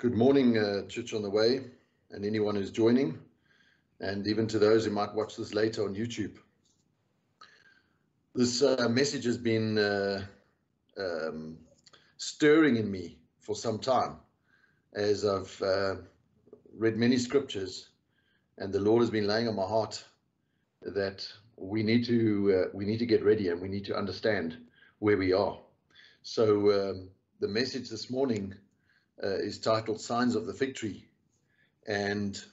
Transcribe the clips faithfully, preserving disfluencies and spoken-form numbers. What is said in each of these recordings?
Good morning, uh, Church on the Way, and anyone who's joining, and even to those who might watch this later on YouTube. This uh, message has been uh, um, stirring in me for some time, as I've uh, read many scriptures, and the Lord has been laying on my heart that we need to uh, we need to get ready and we need to understand where we are. So um, the message this morning Uh, is titled Signs of the Fig Tree. And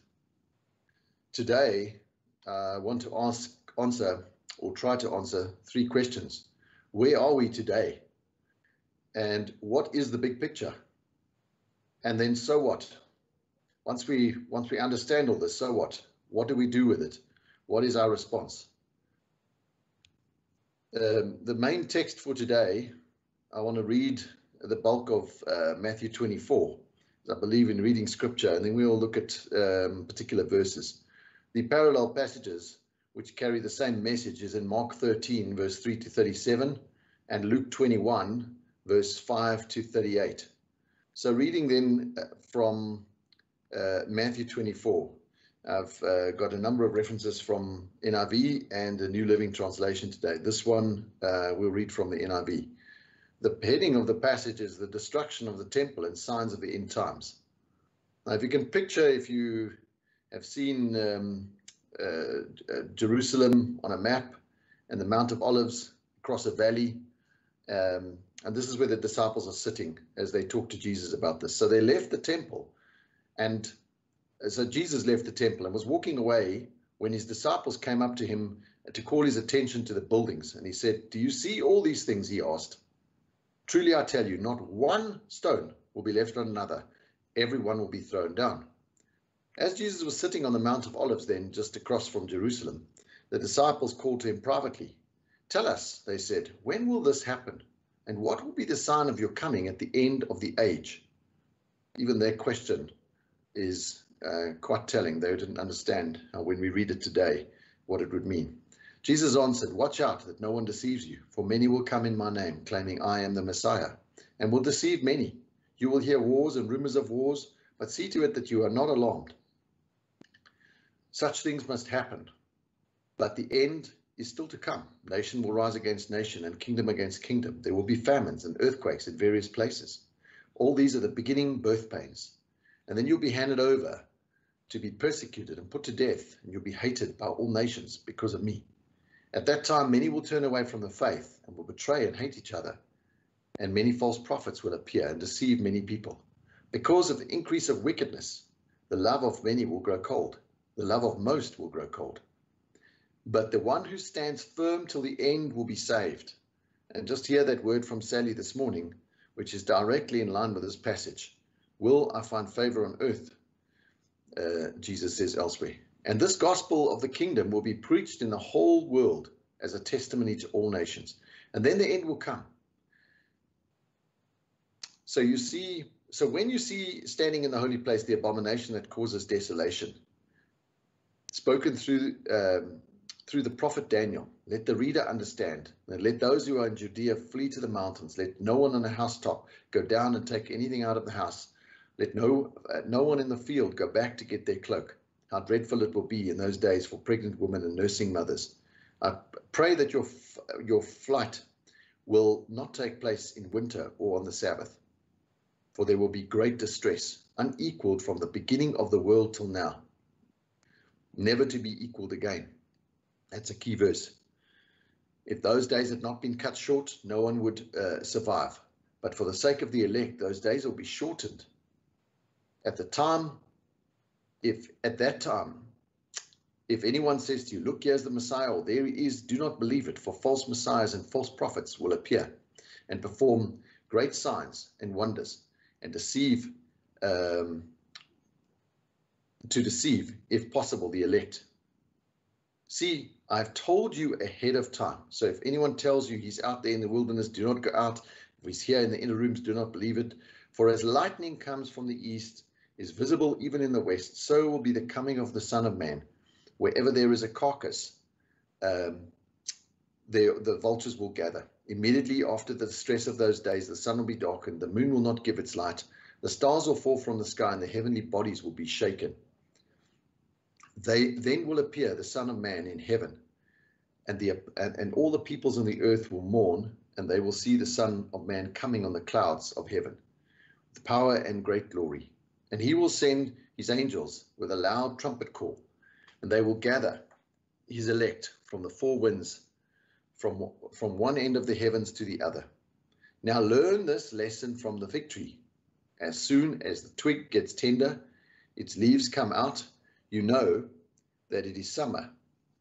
today uh, I want to ask, answer or try to answer three questions. Where are we today? And what is the big picture? And then so what? Once we, once we understand all this, so what? What do we do with it? What is our response? Um, the main text for today, I want to read the bulk of uh, Matthew twenty-four. I believe in reading scripture, and then we'll look at um, particular verses. The parallel passages which carry the same message is in Mark thirteen, verse three to thirty-seven, and Luke twenty-one, verse five to thirty-eight. So reading then from uh, Matthew twenty-four, I've uh, got a number of references from N I V and the New Living Translation today. This one uh, we'll read from the N I V. The heading of the passage is the destruction of the temple and signs of the end times. Now, if you can picture, if you have seen um, uh, uh, Jerusalem on a map and the Mount of Olives across a valley, um, and this is where the disciples are sitting as they talk to Jesus about this. So they left the temple, and so Jesus left the temple and was walking away when his disciples came up to him to call his attention to the buildings. And he said, "Do you see all these things?" he asked. "Truly I tell you, not one stone will be left on another. Every one will be thrown down." As Jesus was sitting on the Mount of Olives then, just across from Jerusalem, the disciples called to him privately. "Tell us," they said, "when will this happen? And what will be the sign of your coming at the end of the age?" Even their question is uh, quite telling. They didn't understand uh, when we read it today what it would mean. Jesus answered, "Watch out that no one deceives you, for many will come in my name, claiming I am the Messiah, and will deceive many. You will hear wars and rumors of wars, but see to it that you are not alarmed. Such things must happen, but the end is still to come. Nation will rise against nation and kingdom against kingdom. There will be famines and earthquakes in various places. All these are the beginning birth pains. And then you'll be handed over to be persecuted and put to death, and you'll be hated by all nations because of me. At that time, many will turn away from the faith and will betray and hate each other. And many false prophets will appear and deceive many people. Because of the increase of wickedness, the love of many will grow cold. The love of most will grow cold. But the one who stands firm till the end will be saved." And just hear that word from Sally this morning, which is directly in line with this passage. "Will I find favor on earth?" Uh, Jesus says elsewhere. "And this gospel of the kingdom will be preached in the whole world as a testimony to all nations. And then the end will come." So you see, so when you see standing in the holy place, the abomination that causes desolation, spoken through, um, through the prophet Daniel, let the reader understand. And let those who are in Judea flee to the mountains. Let no one on a housetop go down and take anything out of the house. Let no, uh, no one in the field go back to get their cloak. How dreadful it will be in those days for pregnant women and nursing mothers. I pray that your, your flight will not take place in winter or on the Sabbath, for there will be great distress, unequaled from the beginning of the world till now, never to be equaled again. That's a key verse. If those days had not been cut short, no one would uh, survive. But for the sake of the elect, those days will be shortened. At the time, if at that time, if anyone says to you, 'Look, here's the Messiah,' or 'There he is,' do not believe it, for false messiahs and false prophets will appear and perform great signs and wonders and deceive, um, to deceive, if possible, the elect. See, I've told you ahead of time. So if anyone tells you he's out there in the wilderness, do not go out. If he's here in the inner rooms, do not believe it. For as lightning comes from the east, is visible even in the west, so will be the coming of the Son of Man. Wherever there is a carcass, um, there, the vultures will gather. Immediately after the distress of those days, the sun will be darkened, the moon will not give its light, The stars will fall from the sky, and the heavenly bodies will be shaken. They then will appear the Son of Man in heaven, and, the, and, and all the peoples on the earth will mourn, and they will see the Son of Man coming on the clouds of heaven, with power and great glory. And he will send his angels with a loud trumpet call, and they will gather his elect from the four winds, from, from one end of the heavens to the other. Now learn this lesson from the fig tree. As soon as the twig gets tender, its leaves come out, you know that it is summer,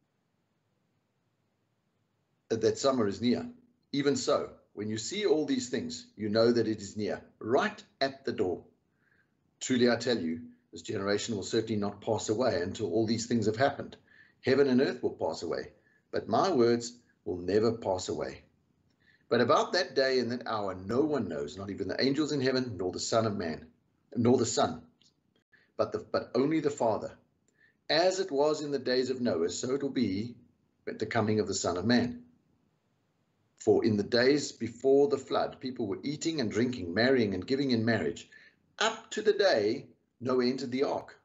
that summer is near. Even so, when you see all these things, you know that it is near, right at the door. Truly I tell you, this generation will certainly not pass away until all these things have happened. Heaven and earth will pass away, but my words will never pass away. But about that day and that hour, no one knows, not even the angels in heaven, nor the Son of Man, nor the Son, but, the, but only the Father. As it was in the days of Noah, so it will be at the coming of the Son of Man. For in the days before the flood, people were eating and drinking, marrying and giving in marriage, up to the day Noah entered the ark.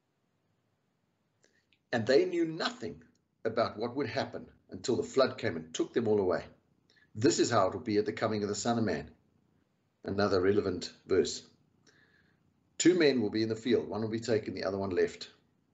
And they knew nothing about what would happen until the flood came and took them all away. This is how it will be at the coming of the Son of Man. Another relevant verse. Two men will be in the field. One will be taken, the other one left.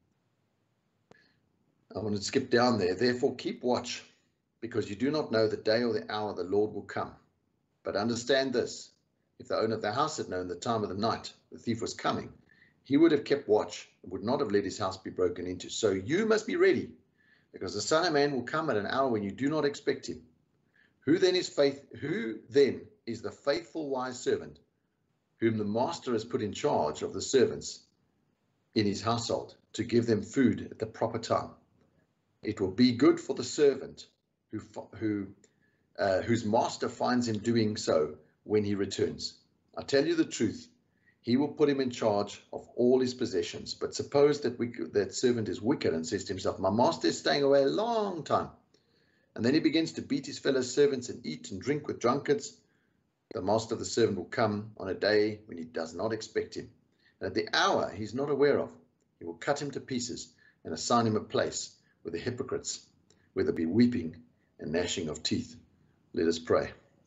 I want to skip down there. Therefore, keep watch, because you do not know the day or the hour the Lord will come. But understand this, if the owner of the house had known the time of the night the thief was coming, he would have kept watch and would not have let his house be broken into. So you must be ready, because the Son of Man will come at an hour when you do not expect him. Who then is faith? Who then is the faithful wise servant, whom the master has put in charge of the servants in his household, to give them food at the proper time? It will be good for the servant who, who, uh, whose master finds him doing so when he returns. I tell you the truth, he will put him in charge of all his possessions. But suppose that we, that servant is wicked and says to himself, my master is staying away a long time. And then he begins to beat his fellow servants and eat and drink with drunkards. The master of the servant will come on a day when he does not expect him, and at the hour he's not aware of. He will cut him to pieces and assign him a place with the hypocrites, where there be weeping and gnashing of teeth. Let us pray.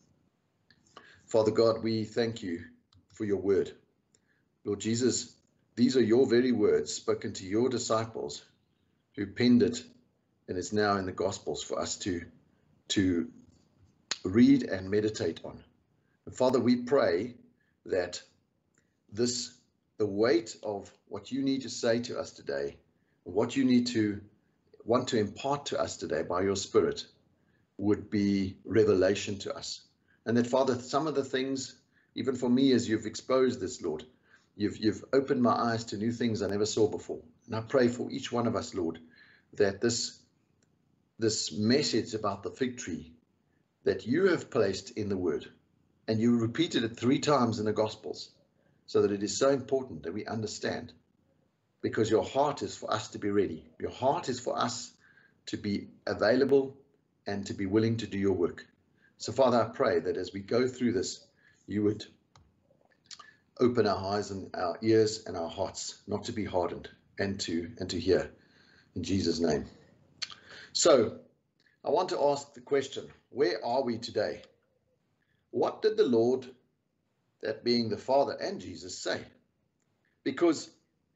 Father God, we thank you for your word. Lord Jesus, these are your very words spoken to your disciples who penned it, and it's now in the Gospels for us to, to read and meditate on. And Father, we pray that this, the weight of what you need to say to us today, what you need to want to impart to us today by your Spirit, would be revelation to us. And that, Father, some of the things, even for me, as you've exposed this, Lord, you've, you've opened my eyes to new things I never saw before. And I pray for each one of us, Lord, that this, this message about the fig tree that you have placed in the Word, and you repeated it three times in the Gospels, so that it is so important that we understand, because your heart is for us to be ready. Your heart is for us to be available and to be willing to do your work. So, Father, I pray that as we go through this, you would open our eyes and our ears and our hearts, not to be hardened, and to and to hear. In Jesus' name. So, I want to ask the question, where are we today? What did the Lord, that being the Father and Jesus, say? Because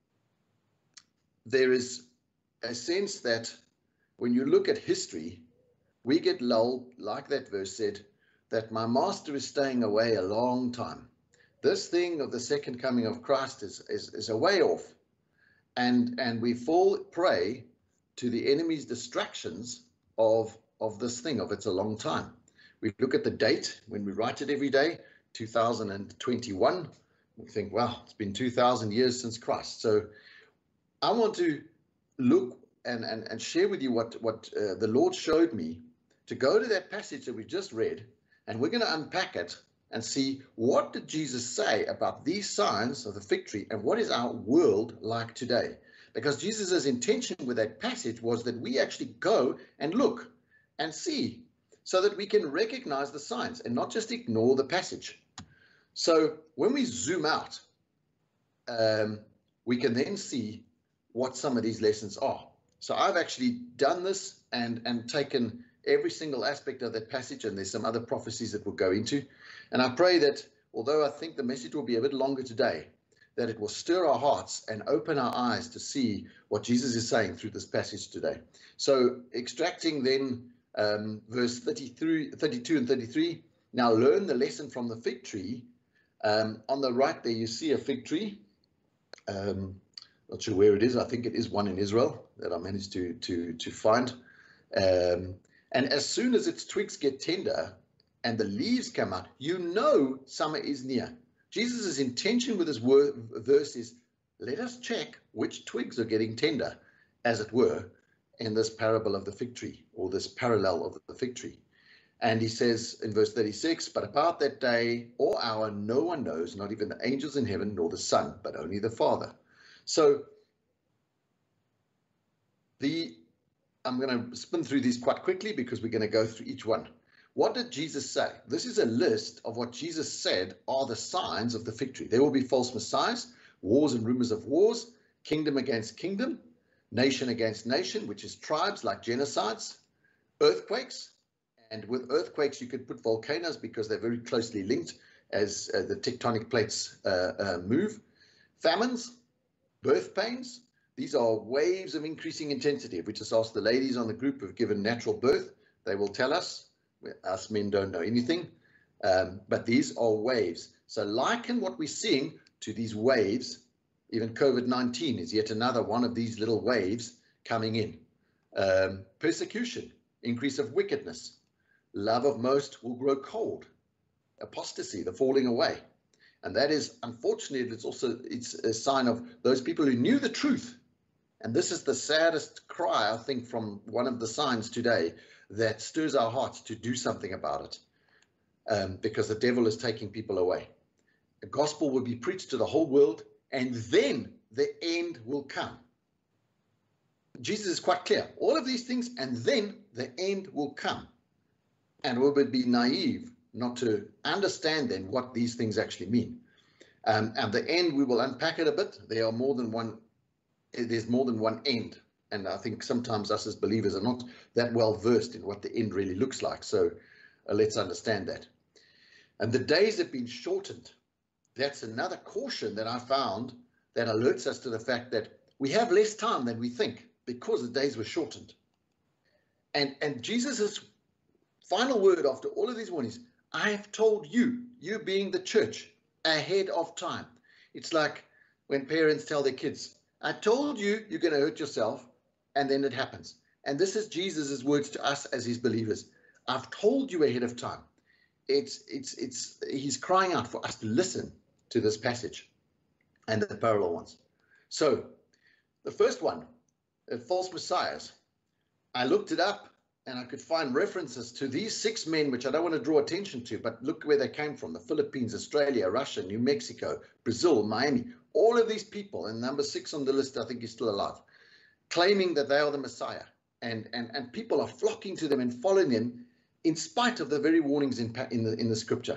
there is a sense that when you look at history, we get lulled, like that verse said, that my master is staying away a long time. This thing of the second coming of Christ is, is, is a way off. And, and we fall prey to the enemy's distractions of, of this thing, of it's a long time. We look at the date when we write it every day, two thousand twenty-one. We think, wow, it's been two thousand years since Christ. So I want to look and, and, and share with you what, what uh, the Lord showed me, to go to that passage that we just read, and we're going to unpack it and see, what did Jesus say about these signs of the fig tree, and what is our world like today? Because Jesus's intention with that passage was that we actually go and look and see, so that we can recognize the signs and not just ignore the passage. So when we zoom out um, we can then see what some of these lessons are. So I've actually done this and, and taken every single aspect of that passage, and there's some other prophecies that we'll go into. And I pray that, although I think the message will be a bit longer today, that it will stir our hearts and open our eyes to see what Jesus is saying through this passage today. So extracting then um, verse thirty-three, thirty-two and thirty-three, now learn the lesson from the fig tree. Um, on the right there, you see a fig tree. Um, not sure where it is. I think it is one in Israel that I managed to, to, to find. Um, and as soon as its twigs get tender and the leaves come out, you know summer is near. Jesus' intention with this verse is, let us check which twigs are getting tender, as it were, in this parable of the fig tree, or this parallel of the fig tree. And he says in verse thirty-six, but about that day or hour no one knows, not even the angels in heaven, nor the Son, but only the Father. So the I'm going to spin through these quite quickly because we're going to go through each one. What did Jesus say? This is a list of what Jesus said are the signs of the fig tree. There will be false messiahs, wars and rumors of wars, kingdom against kingdom, nation against nation, which is tribes like genocides, earthquakes. And with earthquakes, you could put volcanoes because they're very closely linked as uh, the tectonic plates uh, uh, move. Famines, birth pains. These are waves of increasing intensity. If we just ask the ladies on the group who've given natural birth, they will tell us. Us men don't know anything, um, but these are waves. So liken what we're seeing to these waves. Even COVID nineteen is yet another one of these little waves coming in. Um, persecution, increase of wickedness. Love of most will grow cold. Apostasy, the falling away. And that is, unfortunately, it's also it's a sign of those people who knew the truth. And this is the saddest cry, I think, from one of the signs today that stirs our hearts to do something about it, um, because the devil is taking people away. The gospel will be preached to the whole world, and then the end will come. Jesus is quite clear. All of these things, and then the end will come. And we would be naive not to understand then what these things actually mean. Um, and the end, we will unpack it a bit. There are more than one, there's more than one end. And I think sometimes us as believers are not that well versed in what the end really looks like. So uh, let's understand that. And the days have been shortened. That's another caution that I found that alerts us to the fact that we have less time than we think because the days were shortened. And, and Jesus' final word after all of these warnings, I have told you, you being the church, ahead of time. It's like when parents tell their kids, I told you you're going to hurt yourself. And then it happens. And this is Jesus's words to us as his believers. I've told you ahead of time. It's, it's, it's, he's crying out for us to listen to this passage and the parallel ones. So the first one, uh, false messiahs. I looked it up and I could find references to these six men, which I don't want to draw attention to, but look where they came from. The Philippines, Australia, Russia, New Mexico, Brazil, Miami, all of these people. And number six on the list, I think, is still alive, claiming that they are the Messiah, and, and, and people are flocking to them and following them in spite of the very warnings in, in, the, in the scripture.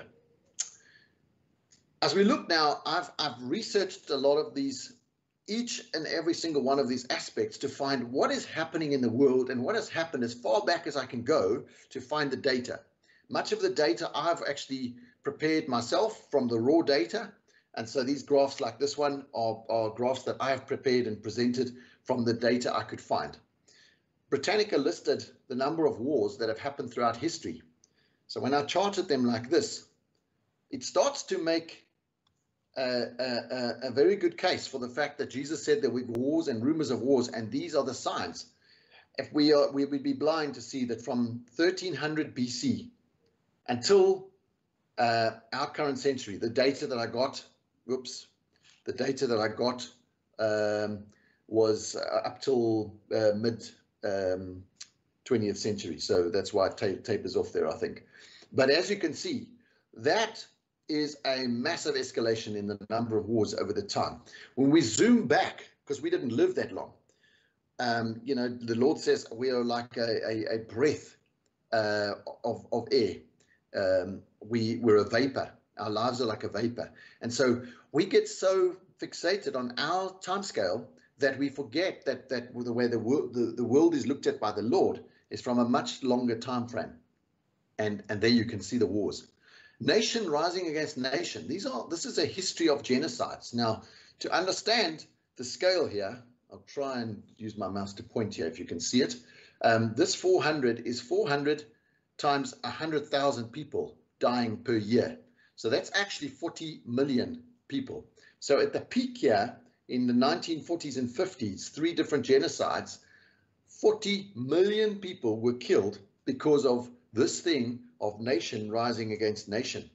As we look now, I've, I've researched a lot of these, each and every single one of these aspects to find what is happening in the world and what has happened as far back as I can go to find the data. Much of the data I've actually prepared myself from the raw data. And so these graphs like this one are, are graphs that I have prepared and presented from the data I could find. Britannica listed the number of wars that have happened throughout history. So when I charted them like this, it starts to make a, a, a very good case for the fact that Jesus said there were wars and rumors of wars, and these are the signs. If we are, we would be blind to see that from thirteen hundred B C until uh, our current century, the data that I got, whoops, the data that I got um, was uh, up till uh, mid um, twentieth century. So that's why it ta tapers off there, I think. But as you can see, that is a massive escalation in the number of wars over the time. When we zoom back, because we didn't live that long, um, you know, the Lord says we are like a, a, a breath uh, of, of air. Um, we, we're a vapor. Our lives are like a vapor. And so we get so fixated on our timescale that we forget that that the way the world the, the world is looked at by the Lord is from a much longer time frame. And and there you can see the wars. Nation rising against nation. These are this is a history of genocides. Now, to understand the scale here, I'll try and use my mouse to point here if you can see it. Um, this four hundred is four hundred times one hundred thousand people dying per year. So that's actually forty million people. So at the peak here in the nineteen forties and fifties, three different genocides, forty million people were killed because of this thing of nation rising against nation.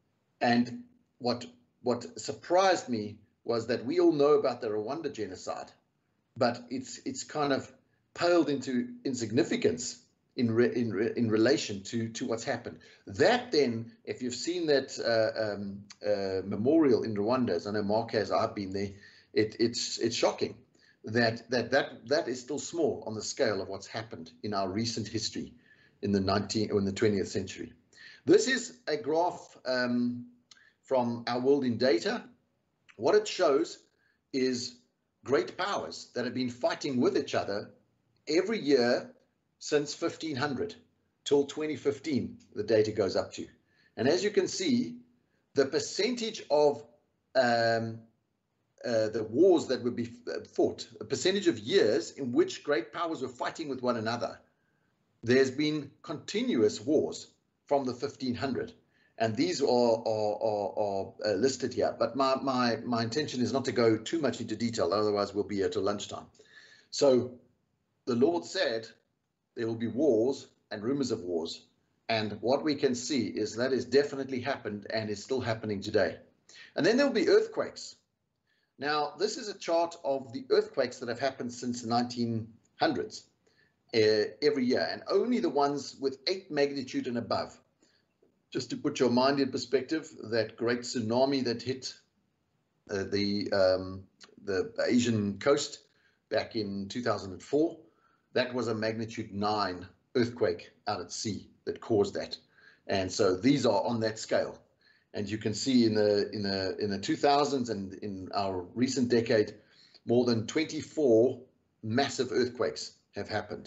And what what surprised me was that we all know about the Rwanda genocide, but it's it's kind of paled into insignificance in re, in re, in relation to to what's happened. That then, if you've seen that uh, um, uh, memorial in Rwanda, as I know Mark has, I've been there, it, it's it's shocking that that that that is still small on the scale of what's happened in our recent history in the nineteenth or in the twentieth century. This is a graph um, from Our World in Data. What it shows is great powers that have been fighting with each other every year since fifteen hundred till twenty fifteen, the data goes up to. And as you can see, the percentage of um, uh, the wars that would be fought, a percentage of years in which great powers were fighting with one another, there's been continuous wars from the fifteen hundred, and these are, are, are, are uh, listed here. But my, my, my intention is not to go too much into detail, otherwise we'll be here till lunchtime. So the Lord said there will be wars and rumors of wars, and what we can see is that has definitely happened and is still happening today. And then there will be earthquakes. Now, this is a chart of the earthquakes that have happened since the nineteen hundreds. Uh, every year, and only the ones with eight magnitude and above. Just to put your mind in perspective, that great tsunami that hit uh, the um, the Asian coast back in two thousand four, that was a magnitude nine earthquake out at sea that caused that. And so these are on that scale. And you can see in the in the in the two thousands and in our recent decade, more than twenty-four massive earthquakes have happened.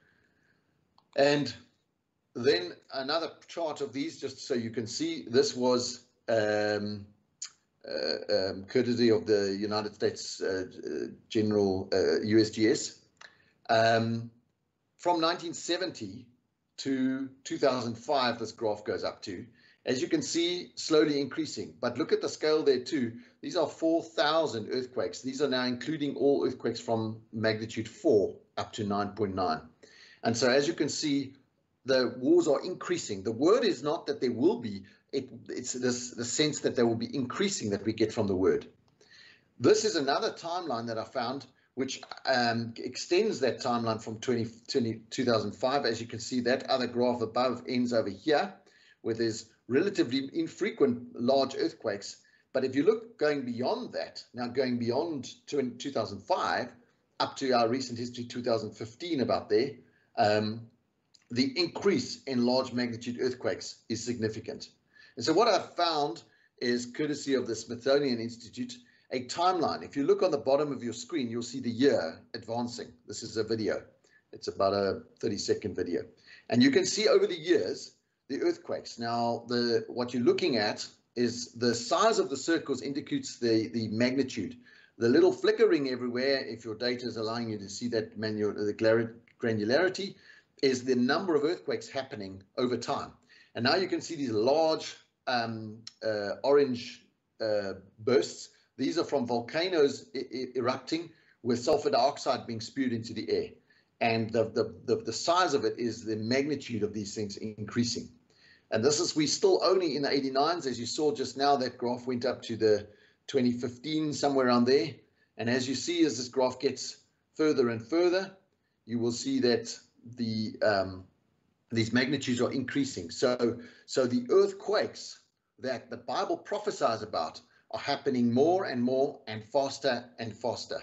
And then another chart of these, just so you can see, this was um, uh, um, courtesy of the United States uh, General uh, U S G S. Um, from nineteen seventy to two thousand five, this graph goes up to, as you can see, slowly increasing. But look at the scale there too. These are four thousand earthquakes. These are now including all earthquakes from magnitude four up to nine point nine. And so as you can see, the wars are increasing. The word is not that there will be, it, it's this, the sense that they will be increasing that we get from the word. This is another timeline that I found, which um, extends that timeline from twenty, twenty, two thousand five. As you can see, that other graph above ends over here, where there's relatively infrequent large earthquakes. But if you look going beyond that, now going beyond two thousand five, up to our recent history, two thousand fifteen, about there, um, the increase in large magnitude earthquakes is significant. And so what I've found is, courtesy of the Smithsonian Institute, a timeline. If you look on the bottom of your screen, you'll see the year advancing. This is a video. It's about a thirty second video. And you can see over the years, the earthquakes. Now, the what you're looking at is the size of the circles indicates the, the magnitude. The little flickering everywhere, if your data is allowing you to see that manual, the granularity, is the number of earthquakes happening over time. And now you can see these large um, uh, orange uh, bursts. These are from volcanoes e erupting with sulfur dioxide being spewed into the air. And the, the, the, the size of it is the magnitude of these things increasing. And this is, we still only in the eighty-nines, as you saw just now, that graph went up to the twenty fifteen, somewhere around there. And as you see, as this graph gets further and further, you will see that the um, these magnitudes are increasing. So, so the earthquakes that the Bible prophesies about are happening more and more and faster and faster.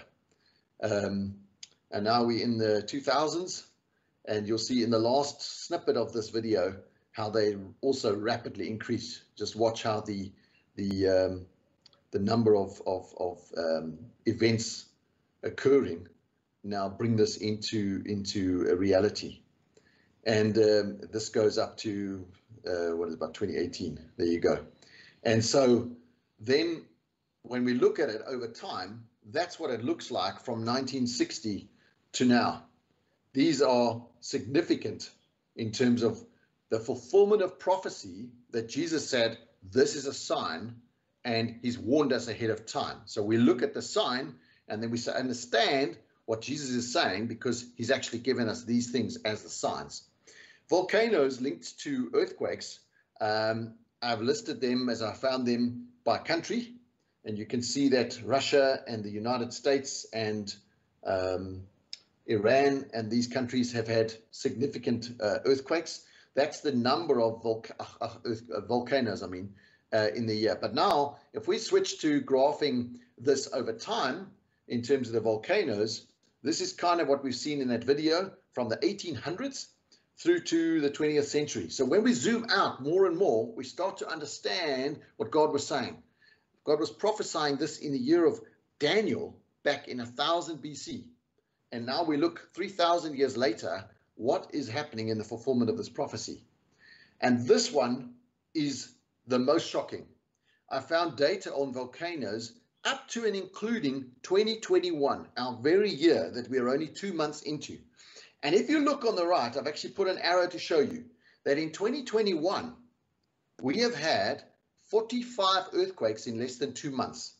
Um, and now we're in the two thousands, and you'll see in the last snippet of this video how they also rapidly increase. Just watch how the the um, the number of, of, of um, events occurring now bring this into, into a reality. And um, this goes up to, uh, what is it, about twenty eighteen, there you go. And so then when we look at it over time, that's what it looks like from nineteen sixty to now. These are significant in terms of the fulfillment of prophecy that Jesus said, this is a sign, and he's warned us ahead of time. So we look at the sign and then we understand what Jesus is saying, because he's actually given us these things as the signs. Volcanoes linked to earthquakes, um, I've listed them as I found them by country, and you can see that Russia and the United States and um, Iran and these countries have had significant uh, earthquakes. That's the number of volca uh, uh, volcanoes, I mean, uh, in the year. But now, if we switch to graphing this over time in terms of the volcanoes, this is kind of what we've seen in that video from the eighteen hundreds through to the twentieth century. So when we zoom out more and more, we start to understand what God was saying. God was prophesying this in the year of Daniel back in one thousand B C. And now we look three thousand years later, what is happening in the fulfillment of this prophecy? And this one is the most shocking. I found data on volcanoes up to and including twenty twenty-one, our very year that we're only two months into. And if you look on the right, I've actually put an arrow to show you that in twenty twenty-one, we have had forty-five earthquakes in less than two months.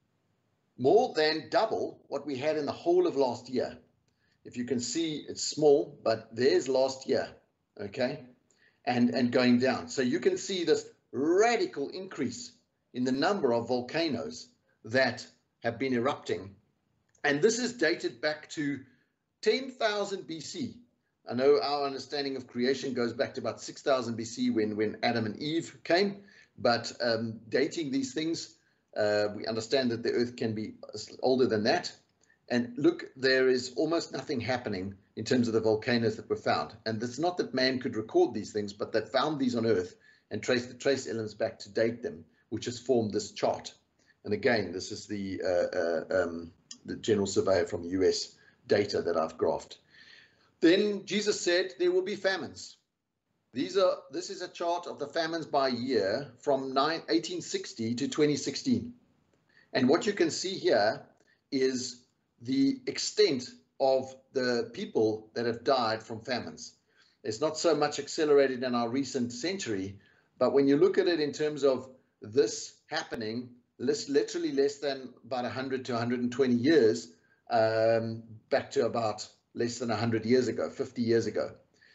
More than double what we had in the whole of last year. If you can see, it's small, but there's last year, okay? And, and going down. So you can see this radical increase in the number of volcanoes that have been erupting. And this is dated back to ten thousand B C. I know our understanding of creation goes back to about six thousand B C when, when Adam and Eve came, but um, dating these things, uh, we understand that the earth can be older than that. And look, there is almost nothing happening in terms of the volcanoes that were found. And it's not that man could record these things, but that found these on earth and trace the trace elements back to date them, which has formed this chart. And again, this is the, uh, uh, um, the General Surveyor from the U S data that I've graphed. Then Jesus said there will be famines. These are, this is a chart of the famines by year from eighteen sixty to twenty sixteen. And what you can see here is the extent of the people that have died from famines. It's not so much accelerated in our recent century, but when you look at it in terms of this happening, literally less than about one hundred to one hundred twenty years, um, back to about less than one hundred years ago, fifty years ago,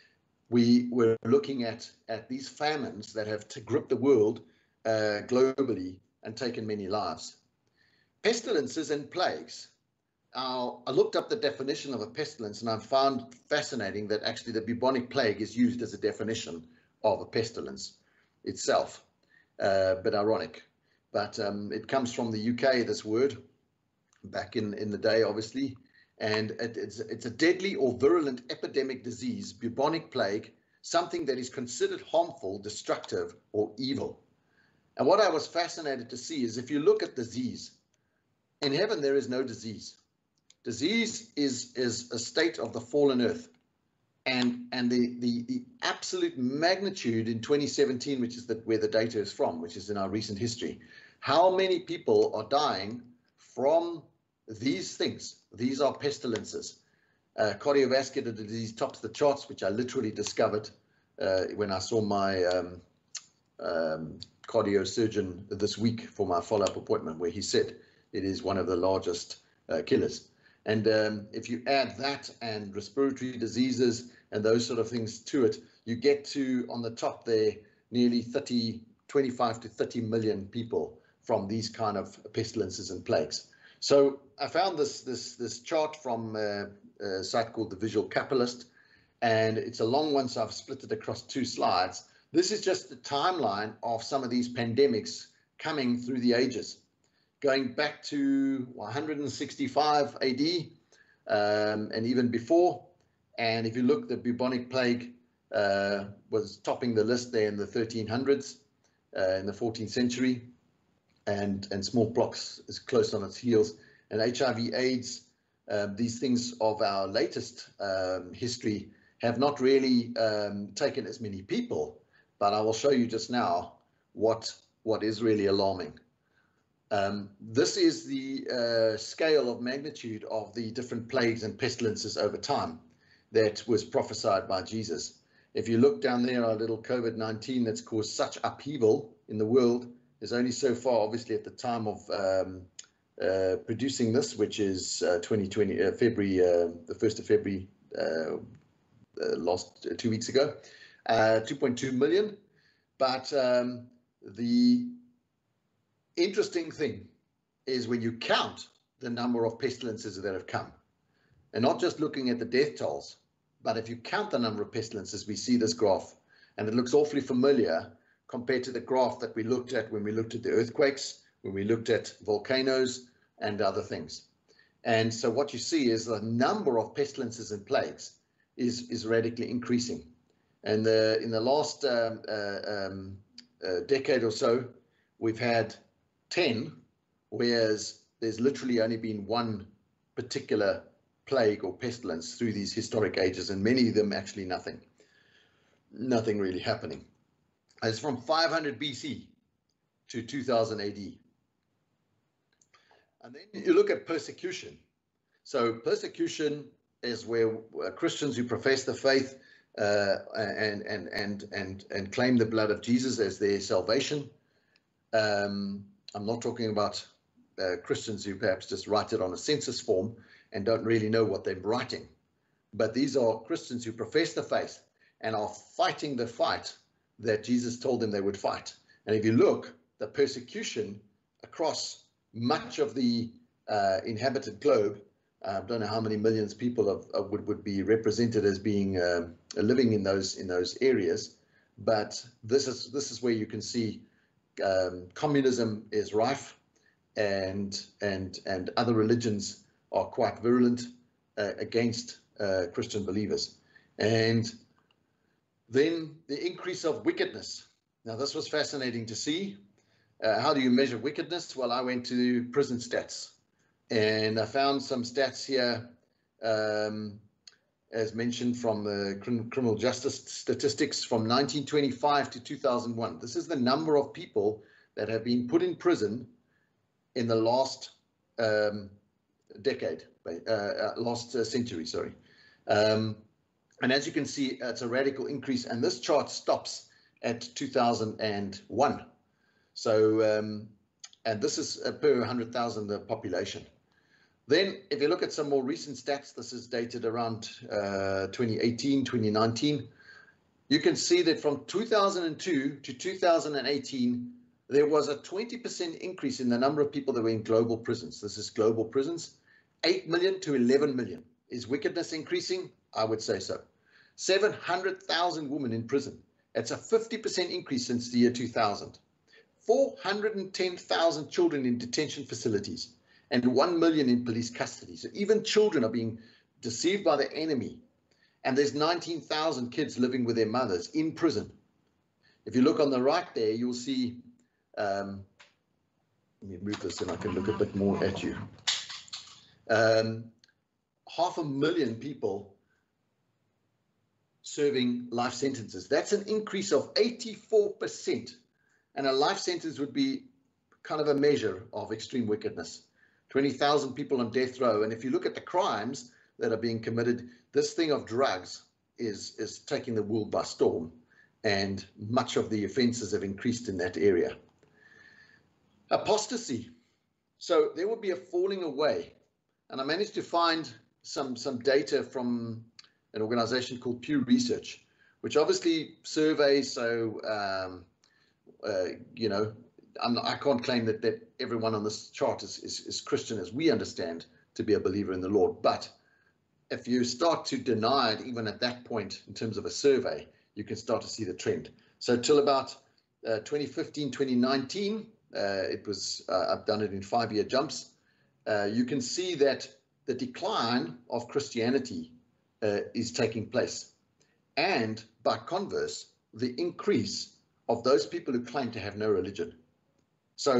we were looking at, at these famines that have gripped the world uh, globally and taken many lives. Pestilences and plagues. Uh, I looked up the definition of a pestilence, and I found fascinating that actually the bubonic plague is used as a definition of a pestilence itself, uh, but ironic. But um, it comes from the U K, this word, back in, in the day, obviously, and it, it's, it's a deadly or virulent epidemic disease, bubonic plague, something that is considered harmful, destructive, or evil. And what I was fascinated to see is if you look at disease, in heaven there is no disease. Disease is, is a state of the fallen earth. And, and the, the, the absolute magnitude in twenty seventeen, which is the, where the data is from, which is in our recent history, how many people are dying from these things? These are pestilences. Uh, cardiovascular disease tops the charts, which I literally discovered uh, when I saw my um, um, cardio surgeon this week for my follow-up appointment, where he said it is one of the largest uh, killers. And um, if you add that and respiratory diseases and those sort of things to it, you get to, on the top there, nearly thirty, twenty-five to thirty million people from these kind of pestilences and plagues. So I found this, this, this chart from uh, a site called the Visual Capitalist, and it's a long one, so I've split it across two slides. This is just the timeline of some of these pandemics coming through the ages, going back to one hundred sixty-five A D um, and even before. And if you look, the bubonic plague uh, was topping the list there in the thirteen hundreds, uh, in the fourteenth century. and, and smallpox is close on its heels, and H I V AIDS, uh, these things of our latest um, history have not really um, taken as many people, but I will show you just now what, what is really alarming. Um, this is the uh, scale of magnitude of the different plagues and pestilences over time that was prophesied by Jesus. If you look down there, our little COVID nineteen that's caused such upheaval in the world is only so far, obviously, at the time of um, uh, producing this, which is uh, twenty twenty, uh, February, uh, the first of February, uh, uh, last uh, two weeks ago, uh, two point two million. But um, the interesting thing is when you count the number of pestilences that have come, and not just looking at the death tolls, but if you count the number of pestilences, we see this graph, and it looks awfully familiar compared to the graph that we looked at when we looked at the earthquakes, when we looked at volcanoes and other things. And so what you see is the number of pestilences and plagues is, is radically increasing. And the, in the last um, uh, um, uh, decade or so, we've had ten, whereas there's literally only been one particular plague or pestilence through these historic ages, and many of them actually nothing, nothing really happening. It's from five hundred B C to two thousand A D. And then you look at persecution. So persecution is where Christians who profess the faith uh, and, and, and, and, and claim the blood of Jesus as their salvation. Um, I'm not talking about uh, Christians who perhaps just write it on a census form and don't really know what they're writing. But these are Christians who profess the faith and are fighting the fight that Jesus told them they would fight. And if you look, the persecution across much of the uh, inhabited globe, I uh, don't know how many millions people of, of would, would be represented as being uh, living in those in those areas, but this is this is where you can see um, communism is rife, and and and other religions are quite virulent uh, against uh, Christian believers. And then the increase of wickedness. Now, this was fascinating to see. Uh, how do you measure wickedness? Well, I went to prison stats, and I found some stats here, um, as mentioned from the criminal justice statistics from nineteen twenty-five to two thousand one. This is the number of people that have been put in prison in the last um, decade, uh, uh, last uh, century, sorry. Um, and as you can see, it's a radical increase, and this chart stops at two thousand one. So, um, and this is uh, per one hundred thousand uh, population. Then, if you look at some more recent stats, this is dated around uh, twenty eighteen, twenty nineteen. You can see that from two thousand two to two thousand eighteen, there was a twenty percent increase in the number of people that were in global prisons. This is global prisons. eight million to eleven million. Is wickedness increasing? I would say so. seven hundred thousand women in prison. It's a fifty percent increase since the year two thousand. four hundred ten thousand children in detention facilities and one million in police custody. So even children are being deceived by the enemy. And there's nineteen thousand kids living with their mothers in prison. If you look on the right there, you'll see, um, let me move this and I can look a bit more at you. Um, half a million people serving life sentences. That's an increase of eighty-four percent. And a life sentence would be kind of a measure of extreme wickedness. twenty thousand people on death row. And if you look at the crimes that are being committed, this thing of drugs is, is taking the world by storm. And much of the offenses have increased in that area. Apostasy. So there will be a falling away. And I managed to find some, some data from an organization called Pew Research, which obviously surveys, so, um, uh, you know, I'm not, I can't claim that, that everyone on this chart is, is, is Christian as we understand to be a believer in the Lord. But if you start to deny it, even at that point, in terms of a survey, you can start to see the trend. So till about uh, twenty fifteen, twenty nineteen, uh, it was, uh, I've done it in five-year jumps. Uh, you can see that the decline of Christianity uh, is taking place. And by converse, the increase of those people who claim to have no religion. So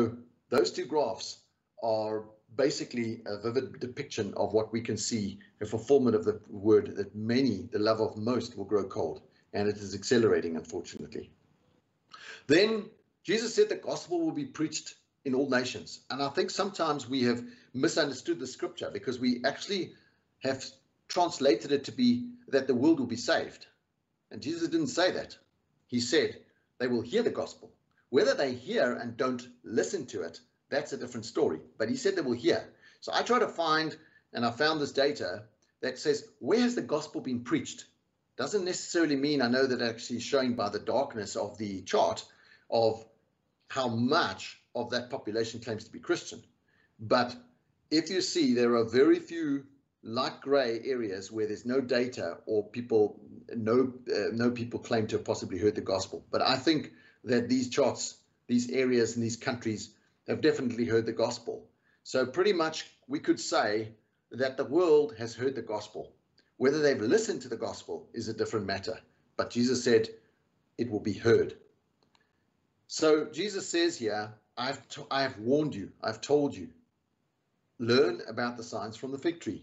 Those two graphs are basically a vivid depiction of what we can see, a fulfillment of the word that many, the love of most, will grow cold. And it is accelerating, unfortunately. Then Jesus said the gospel will be preached in all nations. And I think sometimes we have misunderstood the scripture because we actually have translated it to be that the world will be saved. And Jesus didn't say that. He said they will hear the gospel. Whether they hear and don't listen to it, that's a different story. But he said they will hear. So I try to find, and I found this data that says, where has the gospel been preached? Doesn't necessarily mean, I know that actually showing by the darkness of the chart of how much of that population claims to be Christian. But if you see, there are very few light gray areas where there's no data or people, no, uh, no people claim to have possibly heard the gospel. But I think that these charts, these areas and these countries have definitely heard the gospel. So pretty much we could say that the world has heard the gospel. Whether they've listened to the gospel is a different matter. But Jesus said it will be heard. So Jesus says here, I've, I have warned you, I've told you, learn about the signs from the fig tree.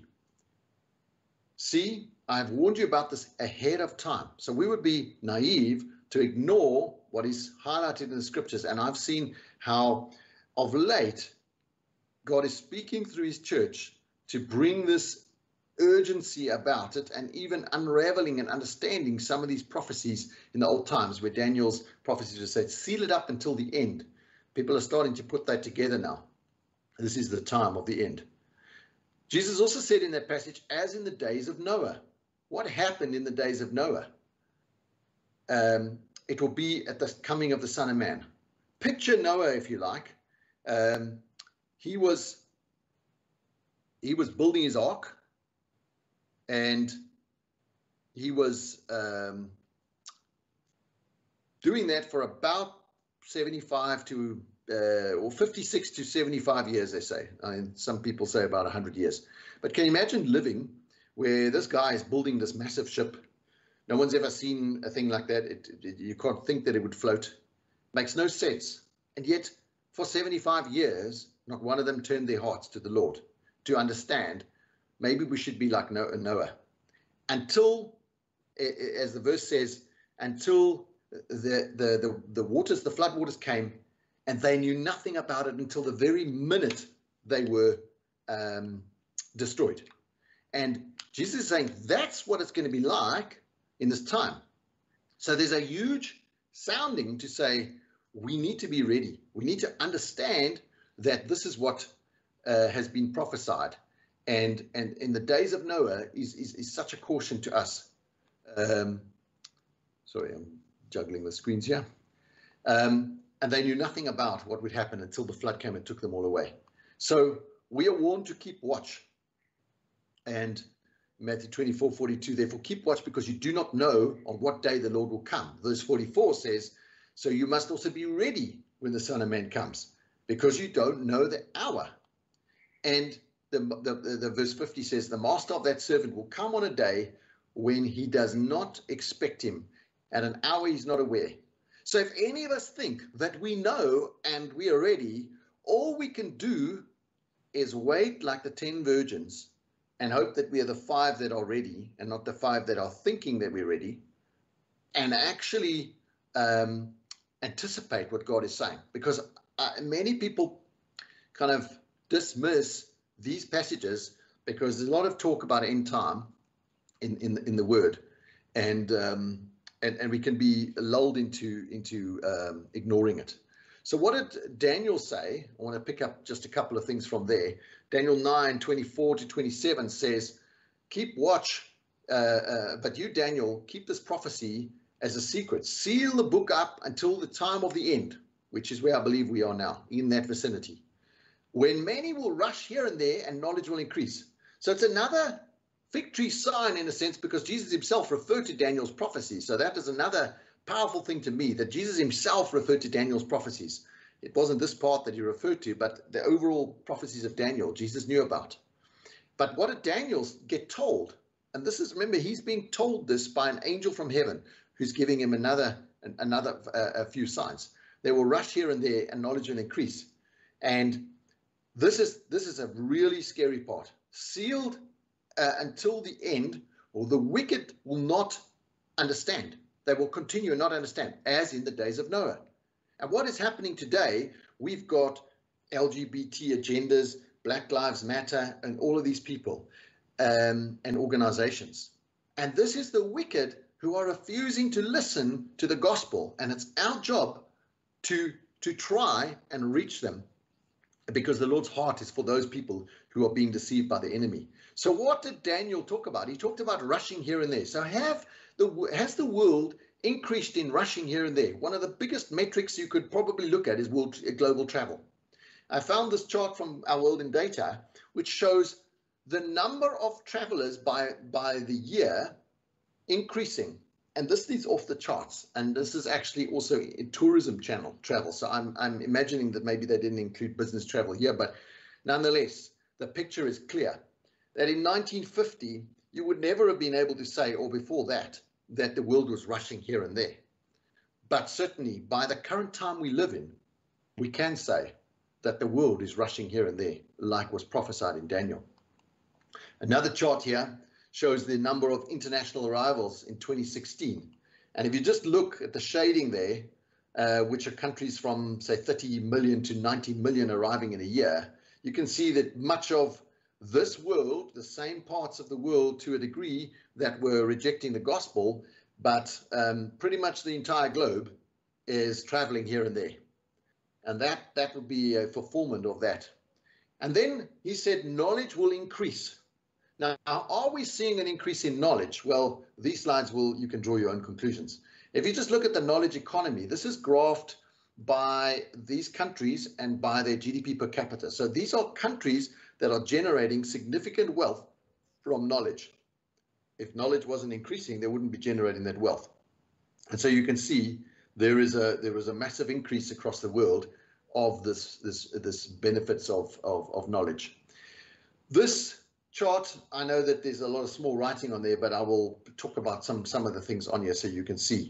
See, I've warned you about this ahead of time. So we would be naive to ignore what is highlighted in the scriptures. And I've seen how of late, God is speaking through his church to bring this urgency about it, and even unraveling and understanding some of these prophecies in the old times where Daniel's prophecies were said, seal it up until the end. People are starting to put that together now. This is the time of the end. Jesus also said in that passage, as in the days of Noah. What happened in the days of Noah? Um, it will be at the coming of the Son of Man. Picture Noah, if you like. Um, he was he was building his ark, and he was um, doing that for about seventy-five to uh, or fifty-six to seventy-five years, they say. I mean, some people say about one hundred years. But can you imagine living where this guy is building this massive ship? No one's ever seen a thing like that. It, it, you can't think that it would float. Makes no sense. And yet, for seventy-five years, not one of them turned their hearts to the Lord to understand maybe we should be like Noah. Until, as the verse says, until the, the, the, the waters, the flood waters came, and they knew nothing about it until the very minute they were um, destroyed. And Jesus is saying that's what it's going to be like in this time. So there's a huge sounding to say we need to be ready. We need to understand that this is what uh, has been prophesied. And, and in the days of Noah is, is, is such a caution to us. Um, sorry, I'm juggling the screens here. Um, and they knew nothing about what would happen until the flood came and took them all away. So we are warned to keep watch. And Matthew twenty-four, forty-two, therefore keep watch because you do not know on what day the Lord will come. Verse forty-four says, so you must also be ready when the Son of Man comes, because you don't know the hour. And the, the, the, the verse fifty says, the master of that servant will come on a day when he does not expect him, at an hour he's not aware. So if any of us think that we know and we are ready, all we can do is wait like the ten virgins and hope that we are the five that are ready and not the five that are thinking that we're ready, and actually um, anticipate what God is saying. Because uh, many people kind of dismiss these passages because there's a lot of talk about end time in, in, in the word, and, um, and, and we can be lulled into, into um, ignoring it. So what did Daniel say? I want to pick up just a couple of things from there. Daniel nine, twenty-four to twenty-seven says, keep watch, uh, uh, but you, Daniel, keep this prophecy as a secret. Seal the book up until the time of the end, which is where I believe we are now, in that vicinity, when many will rush here and there and knowledge will increase. So it's another fig tree sign in a sense, because Jesus himself referred to Daniel's prophecy. So that is another powerful thing to me, that Jesus himself referred to Daniel's prophecies. It wasn't this part that he referred to, but the overall prophecies of Daniel, Jesus knew about. But what did Daniel get told? And this is, remember, he's being told this by an angel from heaven who's giving him another, another uh, a few signs. They will rush here and there and knowledge will increase. And this is, this is a really scary part. Sealed uh, until the end, or the wicked will not understand. They will continue and not understand, as in the days of Noah. And what is happening today, we've got L G B T agendas, Black Lives Matter, and all of these people um, and organizations. And this is the wicked who are refusing to listen to the gospel. And it's our job to, to try and reach them, because the Lord's heart is for those people who are being deceived by the enemy. So what did Daniel talk about? He talked about rushing here and there. So have the, has the world increased in rushing here and there? One of the biggest metrics you could probably look at is world, global travel. I found this chart from Our World in Data, which shows the number of travelers by, by the year increasing. And this is off the charts. And this is actually also a tourism channel travel. So I'm, I'm imagining that maybe they didn't include business travel here, but nonetheless, the picture is clear that in nineteen fifty, you would never have been able to say, or before that, that the world was rushing here and there. But certainly by the current time we live in, we can say that the world is rushing here and there, like was prophesied in Daniel. Another chart here shows the number of international arrivals in twenty sixteen. And if you just look at the shading there, uh, which are countries from, say, thirty million to ninety million arriving in a year, you can see that much of this world, the same parts of the world to a degree that were rejecting the gospel, but um, pretty much the entire globe is traveling here and there. And that, that would be a fulfillment of that. And then he said, knowledge will increase. Now, are we seeing an increase in knowledge? Well, these slides will, you can draw your own conclusions. If you just look at the knowledge economy, this is graphed by these countries and by their G D P per capita. So these are countries that are generating significant wealth from knowledge. If knowledge wasn't increasing, they wouldn't be generating that wealth. And so you can see there is a there is a massive increase across the world of this this this benefits of of, of knowledge. This chart, I know that there's a lot of small writing on there, but I will talk about some some of the things on here so you can see.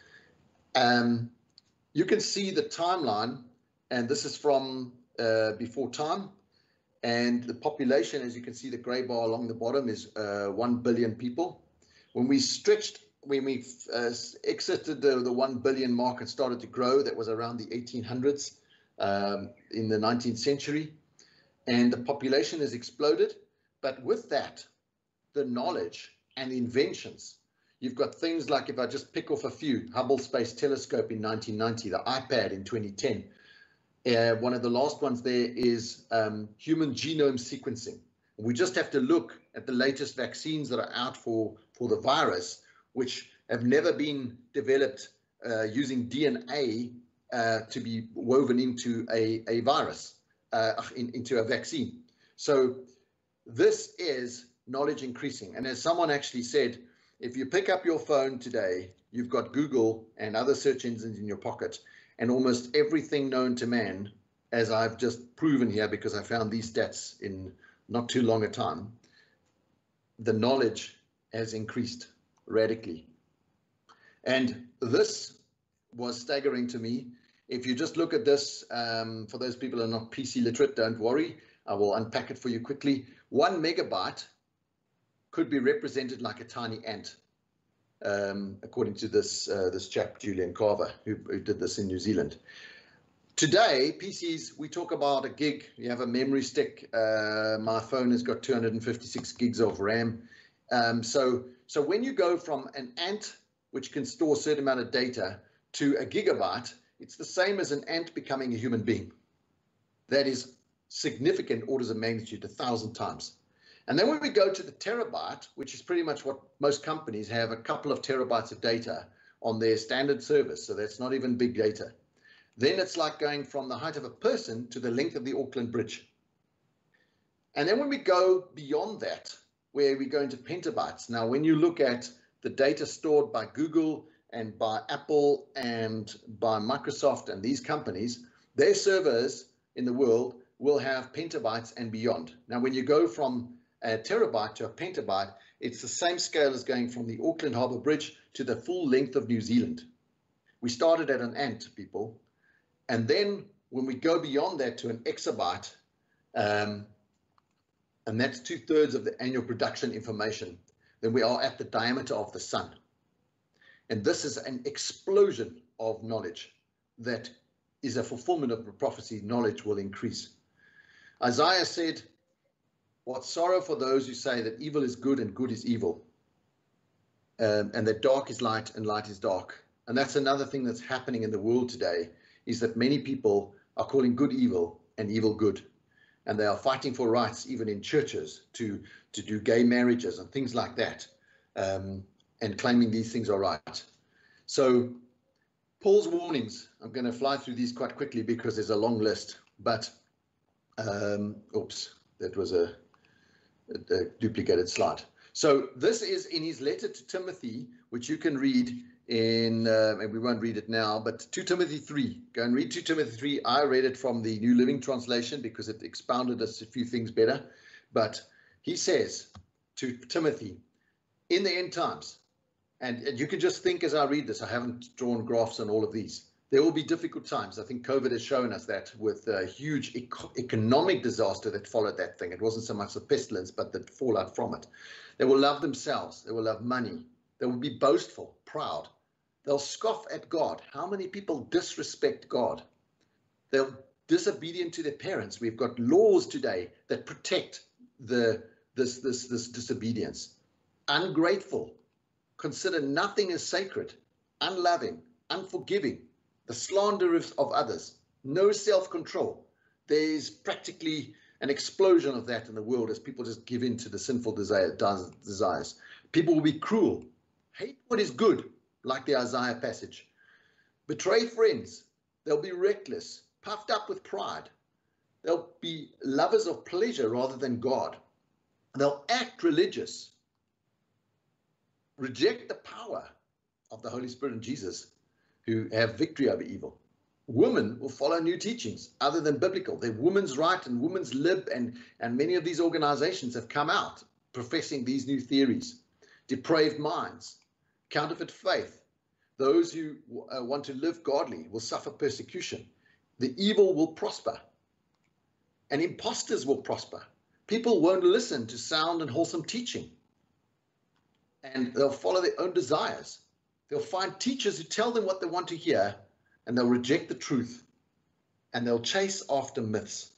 Um, you can see the timeline, and this is from uh, before time. And the population, as you can see, the gray bar along the bottom is uh, one billion people. When we stretched, when we uh, exited the, the one billion mark and started to grow, that was around the eighteen hundreds um, in the nineteenth century. And the population has exploded. But with that, the knowledge and the inventions, you've got things like, if I just pick off a few, Hubble Space Telescope in nineteen ninety, the iPad in twenty ten. Uh, one of the last ones there is um, human genome sequencing. We just have to look at the latest vaccines that are out for, for the virus, which have never been developed uh, using D N A uh, to be woven into a, a virus, uh, in, into a vaccine. So this is knowledge increasing. And as someone actually said, if you pick up your phone today, you've got Google and other search engines in your pocket, and almost everything known to man, as I've just proven here because I found these stats in not too long a time, the knowledge has increased radically. And this was staggering to me. If you just look at this, um, for those people who are not P C literate, don't worry, I will unpack it for you quickly. One megabyte could be represented like a tiny ant. Um, according to this uh, this chap, Julian Carver, who, who did this in New Zealand. Today, P Cs, we talk about a gig. You have a memory stick. Uh, my phone has got two hundred fifty-six gigs of RAM. Um, so, so when you go from an ant, which can store a certain amount of data, to a gigabyte, it's the same as an ant becoming a human being. That is significant orders of magnitude, a thousand times. And then when we go to the terabyte, which is pretty much what most companies have, a couple of terabytes of data on their standard service, so that's not even big data, then it's like going from the height of a person to the length of the Auckland Bridge. And then when we go beyond that, where we go into petabytes, now when you look at the data stored by Google and by Apple and by Microsoft and these companies, their servers in the world will have petabytes and beyond. Now when you go from a terabyte to a petabyte, it's the same scale as going from the Auckland Harbour Bridge to the full length of New Zealand. We started at an ant, people, and then when we go beyond that to an exabyte, um, and that's two thirds of the annual production information, then we are at the diameter of the sun. And this is an explosion of knowledge that is a fulfillment of the prophecy. Knowledge will increase. Isaiah said, what sorrow for those who say that evil is good and good is evil, um, and that dark is light and light is dark. And that's another thing that's happening in the world today, is that many people are calling good evil and evil good. And they are fighting for rights, even in churches, to, to do gay marriages and things like that, um, and claiming these things are right. So Paul's warnings, I'm going to fly through these quite quickly because there's a long list, but, um, oops, that was a, a, a duplicated slide. So this is in his letter to Timothy, which you can read in, uh, and we won't read it now, but Second Timothy three. Go and read Second Timothy three. I read it from the New Living Translation because it expounded us a few things better. But he says to Timothy, in the end times, and, and you can just think as I read this, I haven't drawn graphs on all of these. There will be difficult times. I think COVID has shown us that, with a huge eco economic disaster that followed that thing. It wasn't so much the pestilence, but the fallout from it. They will love themselves. They will love money. They will be boastful, proud. They'll scoff at God. How many people disrespect God? They're disobedient to their parents. We've got laws today that protect the this this this disobedience. Ungrateful. Consider nothing as sacred. Unloving. Unforgiving. The slanderers of others. No self-control. There's practically an explosion of that in the world as people just give in to the sinful desire, desires. People will be cruel. Hate what is good, like the Isaiah passage. Betray friends. They'll be reckless, puffed up with pride. They'll be lovers of pleasure rather than God. They'll act religious. Reject the power of the Holy Spirit and Jesus, who have victory over evil. Women will follow new teachings other than biblical. They're women's right and women's lib, and, and many of these organizations have come out professing these new theories. Depraved minds, counterfeit faith. Those who uh, want to live godly will suffer persecution. The evil will prosper, and imposters will prosper. People won't listen to sound and wholesome teaching, and they'll follow their own desires. They'll find teachers who tell them what they want to hear, and they'll reject the truth, and they'll chase after myths.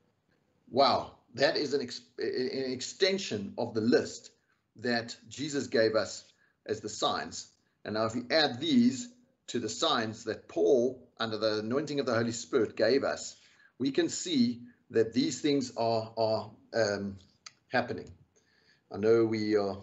Wow, that is an, ex an extension of the list that Jesus gave us as the signs. And now if you add these to the signs that Paul, under the anointing of the Holy Spirit, gave us, we can see that these things are, are um, happening. I know we are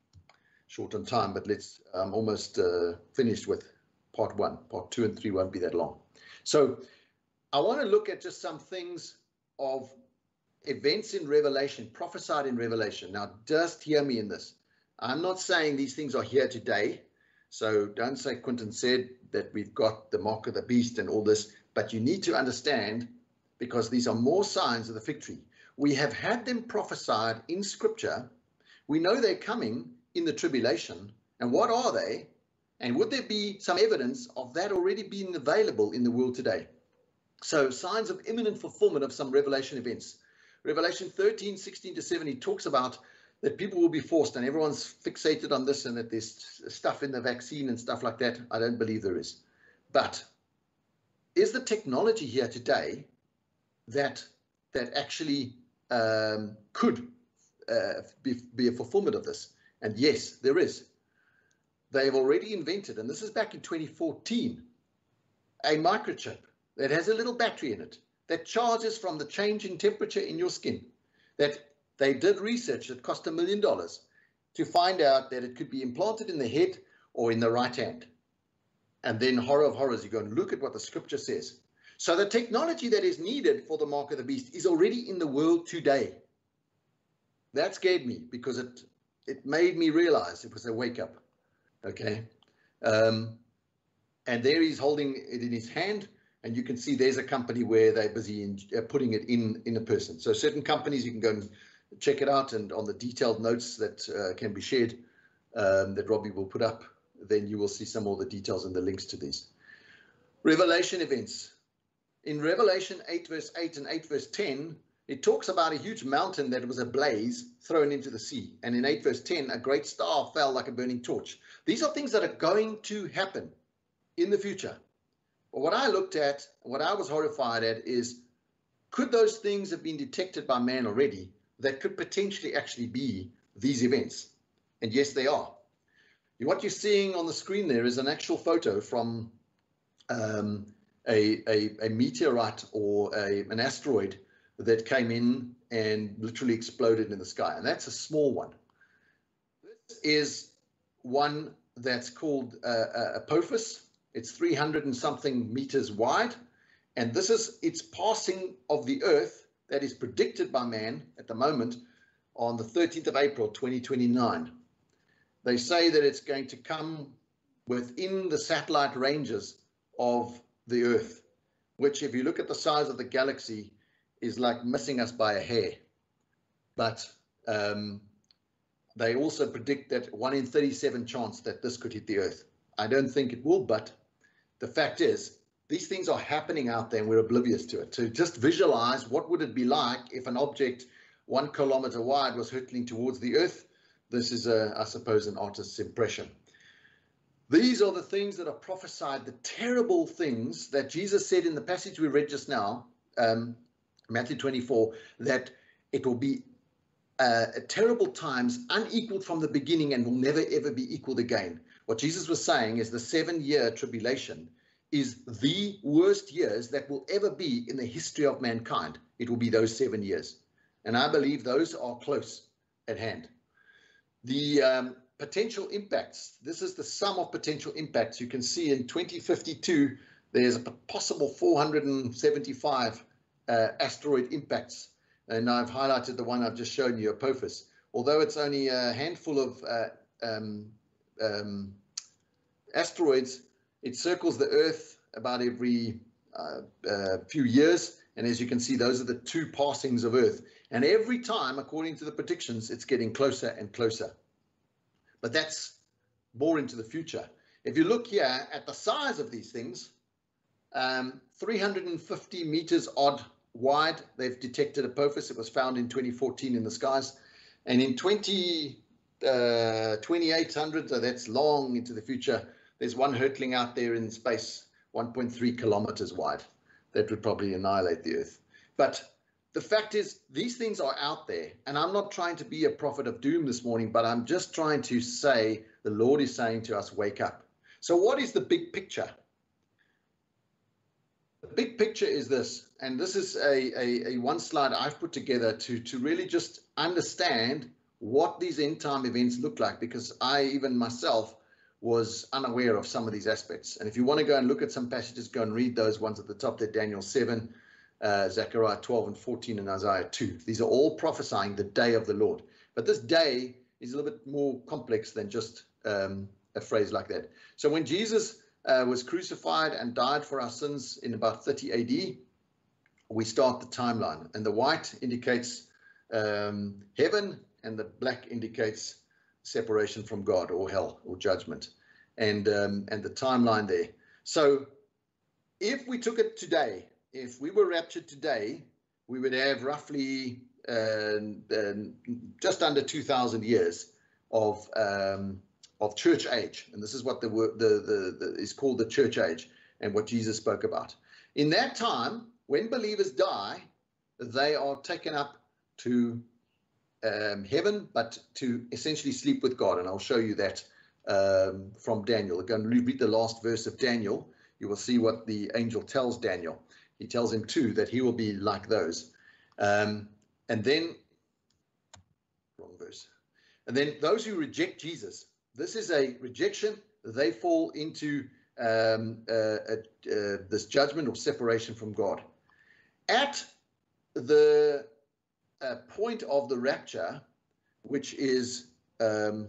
short on time, but let's, I'm almost uh, finished with part one. Part two and three won't be that long. So I want to look at just some things of events in Revelation, prophesied in Revelation. Now, just hear me in this. I'm not saying these things are here today. So don't say Quentin said that we've got the mark of the beast and all this, but you need to understand, because these are more signs of the fig tree. We have had them prophesied in Scripture. We know they're coming in the tribulation. And what are they? And would there be some evidence of that already being available in the world today? So signs of imminent fulfillment of some Revelation events. Revelation thirteen, sixteen to seventeen talks about that people will be forced, and everyone's fixated on this and that there's stuff in the vaccine and stuff like that. I don't believe there is. But is the technology here today that that actually um, could uh, be, be a fulfillment of this? And yes, there is. They've already invented, and this is back in twenty fourteen, a microchip that has a little battery in it that charges from the change in temperature in your skin. That they did research that cost a million dollars to find out that it could be implanted in the head or in the right hand. And then, horror of horrors, you go and look at what the Scripture says. So the technology that is needed for the mark of the beast is already in the world today. That scared me because it, it made me realize it was a wake up. Okay. Um, and there he's holding it in his hand, and you can see there's a company where they're busy in, uh, putting it in, in a person. So certain companies, you can go and check it out, and on the detailed notes that uh, can be shared, um, that Robbie will put up, then you will see some more of the details and the links to these. Revelation events. in Revelation eight verse eight and eight verse ten, it talks about a huge mountain that was ablaze thrown into the sea. And in eight verse ten, a great star fell like a burning torch. These are things that are going to happen in the future. But what I looked at, what I was horrified at is, could those things have been detected by man already that could potentially actually be these events? And yes, they are. What you're seeing on the screen there is an actual photo from um, a, a, a meteorite or a, an asteroid that came in and literally exploded in the sky. And that's a small one. This is one that's called uh, Apophis. It's three hundred and something meters wide. And this is its passing of the Earth that is predicted by man at the moment on the thirteenth of April, twenty twenty-nine. They say that it's going to come within the satellite ranges of the Earth, which, if you look at the size of the galaxy, is like missing us by a hair. But um, they also predict that one in thirty-seven chance that this could hit the Earth. I don't think it will, but the fact is, these things are happening out there and we're oblivious to it. To just visualize what would it be like if an object one kilometer wide was hurtling towards the Earth. This is, a, I suppose, an artist's impression. These are the things that are prophesied, the terrible things that Jesus said in the passage we read just now, um, Matthew twenty-four, that it will be uh, terrible times, unequaled from the beginning, and will never ever be equaled again. What Jesus was saying is the seven-year tribulation is the worst years that will ever be in the history of mankind. It will be those seven years. And I believe those are close at hand. The um, potential impacts, this is the sum of potential impacts. You can see in twenty fifty-two, there's a possible four hundred seventy-five uh, asteroid impacts. And I've highlighted the one I've just shown you, Apophis. Although it's only a handful of uh, um, um, asteroids, it circles the Earth about every uh, uh, few years. And as you can see, those are the two passings of Earth. And every time, according to the predictions, it's getting closer and closer. But that's more into the future. If you look here at the size of these things, um, three hundred fifty meters odd wide, they've detected Apophis. It was found in twenty fourteen in the skies. And in twenty, uh, twenty-eight hundred, so that's long into the future, there's one hurtling out there in space, one point three kilometers wide. That would probably annihilate the Earth. But the fact is, these things are out there. And I'm not trying to be a prophet of doom this morning, but I'm just trying to say, the Lord is saying to us, wake up. So what is the big picture? The big picture is this, and this is a, a, a one slide I've put together to, to really just understand what these end time events look like, because I, even myself, was unaware of some of these aspects. And if you want to go and look at some passages, go and read those ones at the top there, Daniel seven, uh, Zechariah twelve and fourteen, and Isaiah two. These are all prophesying the day of the Lord. But this day is a little bit more complex than just um, a phrase like that. So when Jesus uh, was crucified and died for our sins in about thirty A D, we start the timeline. And the white indicates um, heaven, and the black indicates separation from God, or hell, or judgment, and um, and the timeline there. So if we took it today, if we were raptured today, we would have roughly uh, uh, just under two thousand years of um, of church age, and this is what the word the, the the is called, the church age, and what Jesus spoke about. In that time, when believers die, they are taken up to Um, heaven, but to essentially sleep with God. And I'll show you that um, from Daniel. Go and read the last verse of Daniel. You will see what the angel tells Daniel. He tells him too that he will be like those. Um, and then, wrong verse. And then those who reject Jesus, this is a rejection. They fall into um, uh, uh, uh, this judgment or separation from God. At the Uh, point of the rapture, which is um,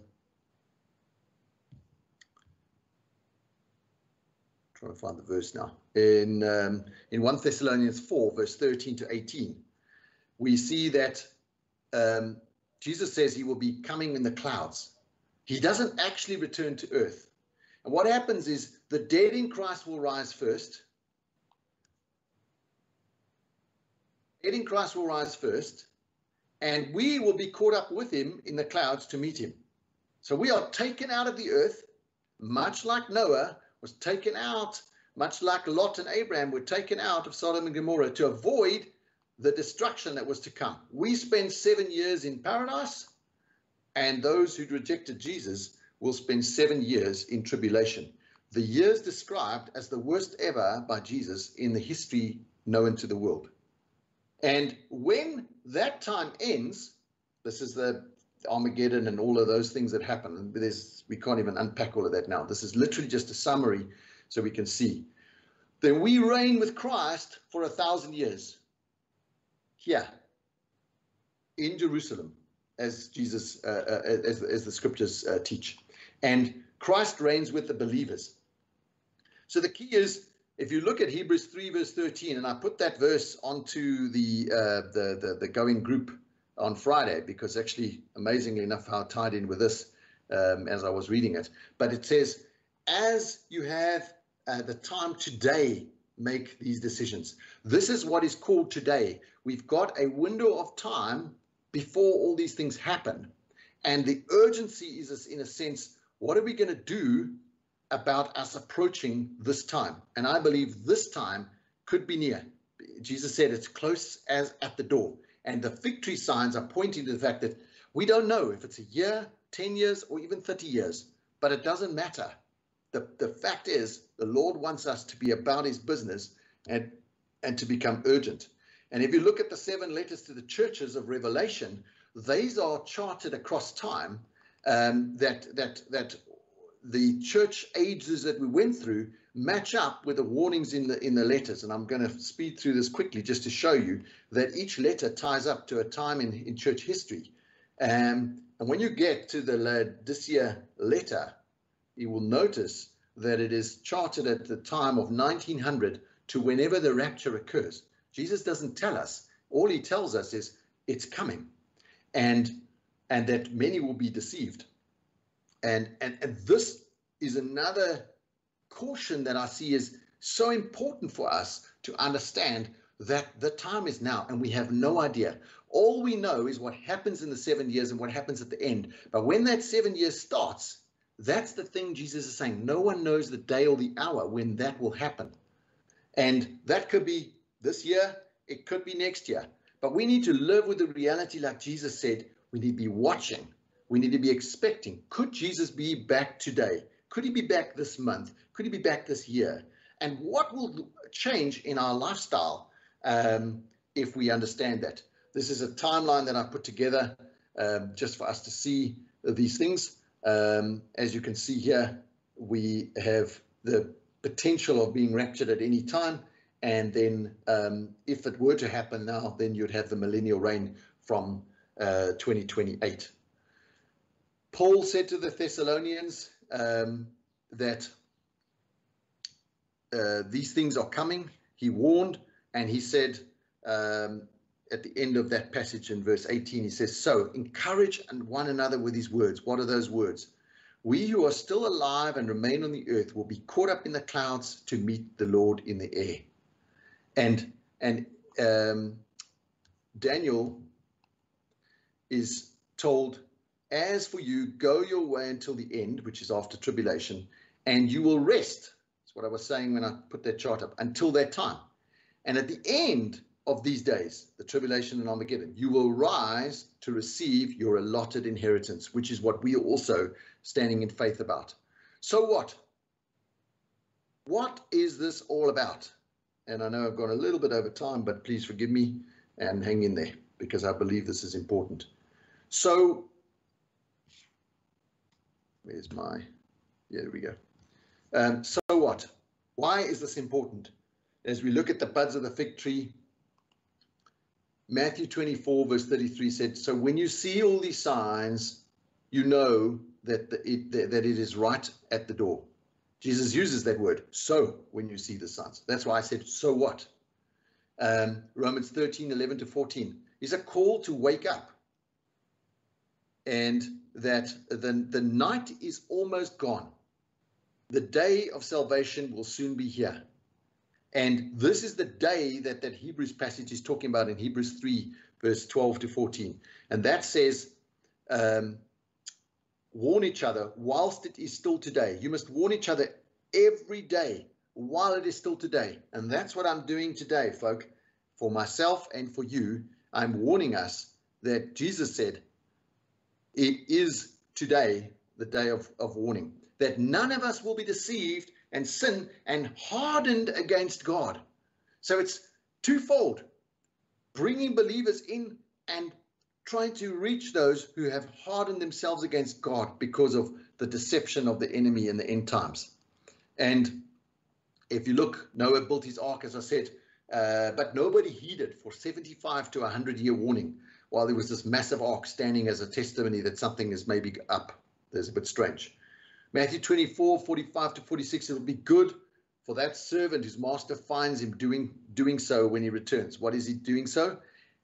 trying to find the verse now, in um, in First Thessalonians four, verse thirteen to eighteen, we see that um, Jesus says he will be coming in the clouds. He doesn't actually return to earth. And what happens is the dead in Christ will rise first. dead in Christ will rise first, and we will be caught up with him in the clouds to meet him. So we are taken out of the earth, much like Noah was taken out, much like Lot and Abraham were taken out of Sodom and Gomorrah to avoid the destruction that was to come. We spend seven years in paradise, and those who rejected Jesus will spend seven years in tribulation. The years described as the worst ever by Jesus in the history known to the world. And when that time ends, this is the Armageddon and all of those things that happen. And there's, we can't even unpack all of that now. This is literally just a summary so we can see. Then we reign with Christ for a thousand years here in Jerusalem, as Jesus, uh, uh, as, as the scriptures uh, teach. And Christ reigns with the believers. So the key is, if you look at Hebrews three verse thirteen, and I put that verse onto the, uh, the, the, the going group on Friday, because actually, amazingly enough, how it tied in with this um, as I was reading it. But it says, as you have uh, the time today, make these decisions. This is what is called today. We've got a window of time before all these things happen. And the urgency is, in a sense, what are we going to do about us approaching this time? And I believe this time could be near. Jesus said it's close as at the door. And the victory signs are pointing to the fact that we don't know if it's a year, ten years, or even thirty years, but it doesn't matter. The, the fact is, the Lord wants us to be about his business and, and to become urgent. And if you look at the seven letters to the churches of Revelation, these are charted across time, um, that, that, that the church ages that we went through match up with the warnings in the in the letters. And I'm going to speed through this quickly just to show you that each letter ties up to a time in, in church history. Um, and when you get to the Laodicea letter, you will notice that it is charted at the time of nineteen hundred to whenever the rapture occurs. Jesus doesn't tell us. All he tells us is it's coming, and and that many will be deceived. And, and, and this is another caution that I see is so important for us to understand that the time is now and we have no idea. All we know is what happens in the seven years and what happens at the end. But when that seven years starts, that's the thing Jesus is saying. No one knows the day or the hour when that will happen. And that could be this year, it could be next year. But we need to live with the reality, like Jesus said, we need to be watching. We need to be expecting. Could Jesus be back today? Could he be back this month? Could he be back this year? And what will change in our lifestyle um, if we understand that? This is a timeline that I put together um, just for us to see these things. Um, as you can see here, we have the potential of being raptured at any time. And then um, if it were to happen now, then you'd have the millennial reign from uh, twenty twenty-eight. Paul said to the Thessalonians um, that uh, these things are coming. He warned, and he said um, at the end of that passage in verse eighteen, he says, so encourage one another with these words. What are those words? We who are still alive and remain on the earth will be caught up in the clouds to meet the Lord in the air. And, and um, Daniel is told, as for you, go your way until the end, which is after tribulation, and you will rest. That's what I was saying when I put that chart up, until that time. And at the end of these days, the tribulation and Armageddon, you will rise to receive your allotted inheritance, which is what we are also standing in faith about. So what? What is this all about? And I know I've gone a little bit over time, but please forgive me and hang in there, because I believe this is important. So, where's my, yeah, there we go. Um, so what? Why is this important? As we look at the buds of the fig tree, Matthew twenty-four verse thirty-three said, so when you see all these signs, you know that, the, it, that it is right at the door. Jesus uses that word, so when you see the signs. That's why I said, so what? Um, Romans thirteen, eleven to fourteen is a call to wake up. And that the, the night is almost gone. The day of salvation will soon be here. And this is the day that that Hebrews passage is talking about in Hebrews three, verse twelve to fourteen. And that says, um, warn each other whilst it is still today. You must warn each other every day while it is still today. And that's what I'm doing today, folk. For myself and for you, I'm warning us that Jesus said, it is today the day of, of warning, that none of us will be deceived and sin and hardened against God. So it's twofold, bringing believers in and trying to reach those who have hardened themselves against God because of the deception of the enemy in the end times. And if you look, Noah built his ark, as I said, uh, but nobody heeded for seventy-five to one hundred year warning, while there was this massive ark standing as a testimony that something is maybe up. There's a bit strange. Matthew twenty-four, forty-five to forty-six, it will be good for that servant whose master finds him doing, doing so when he returns. What is he doing so?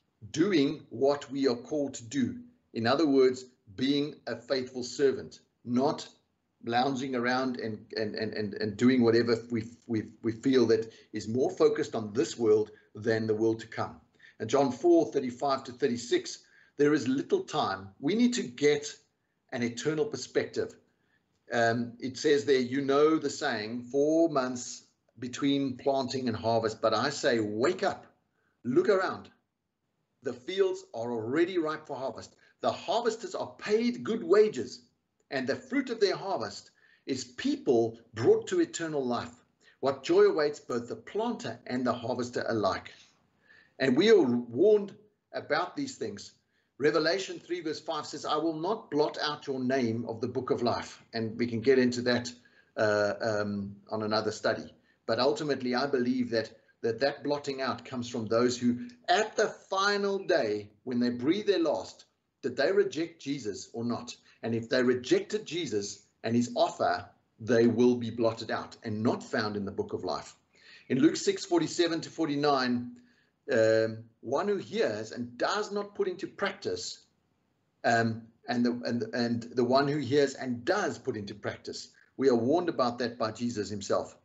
Doing what we are called to do. In other words, being a faithful servant, not lounging around and, and, and, and, and doing whatever we, we, we feel that is more focused on this world than the world to come. And John four, thirty-five to thirty-six, there is little time. We need to get an eternal perspective. Um, it says there, you know the saying, four months between planting and harvest. But I say, wake up, look around. The fields are already ripe for harvest. The harvesters are paid good wages, and the fruit of their harvest is people brought to eternal life. What joy awaits both the planter and the harvester alike. And we are warned about these things. Revelation three verse five says, I will not blot out your name of the book of life. And we can get into that uh, um, on another study. But ultimately, I believe that, that that blotting out comes from those who, at the final day, when they breathe their last, did they reject Jesus or not? And if they rejected Jesus and his offer, they will be blotted out and not found in the book of life. In Luke six, forty-seven to forty-nine, Um, one who hears and does not put into practice, um, and, the, and, and the one who hears and does put into practice. We are warned about that by Jesus himself.